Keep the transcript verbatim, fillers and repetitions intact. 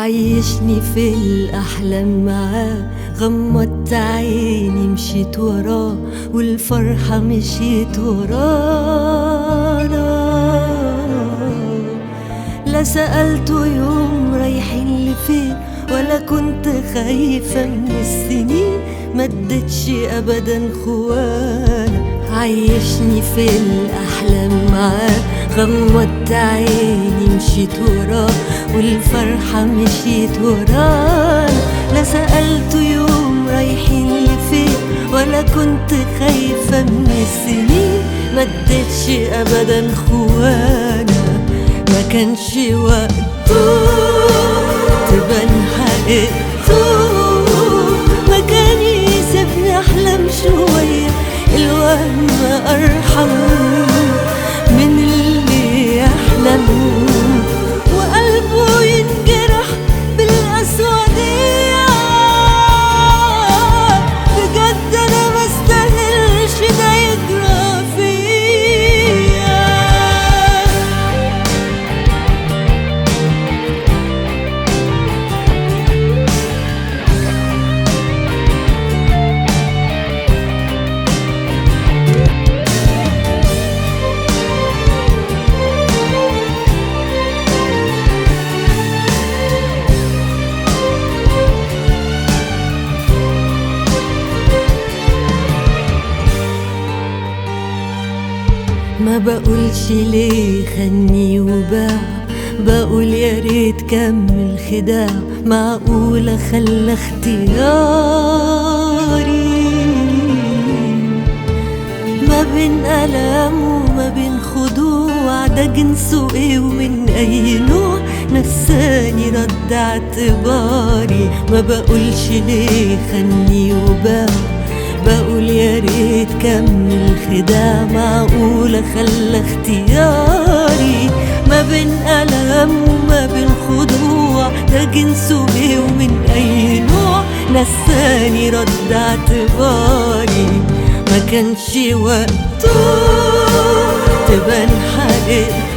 عيشني في الأحلام معاه، غمضت عيني مشيت وراه، والفرحة مشيت ورانا. لا سألته يوم رايحين لفين، ولا كنت خايفة من السنين، مدتش أبدا خوانا. عيشني في الأحلام معاه، غمضت عيني مشيت وراه، والفرحة مشيت ورانا. لا سألته يوم رايحين لفين، ولا كنت خايفة من السنين، مدتش أبدا خوانا. ما كانش وقته تبان حقيقته، ما كان يسيبني أحلم شوية، الوهم أرحم من اللي يحلم، وقلبه ينجرح بالأسودية. بجد أنا مستاهلش ده يجرى فيا. ما بقولش ليه خني وباع، بقول يا ريت كمل خداع، معقولة خلى اختياري ما بين ألام وما بين خضوع، ده جنسه ايه ومن أي نوع، نساني رد اعتباري. ما بقولش ليه خني وباع، بقول يا ريت كمل خداع، معقولة خلى اختياري ما بين ألم وما بين خضوع، ده جنسه ايه ومن أي نوع، نساني رد اعتباري. ما كانش وقته تبان حقيقته،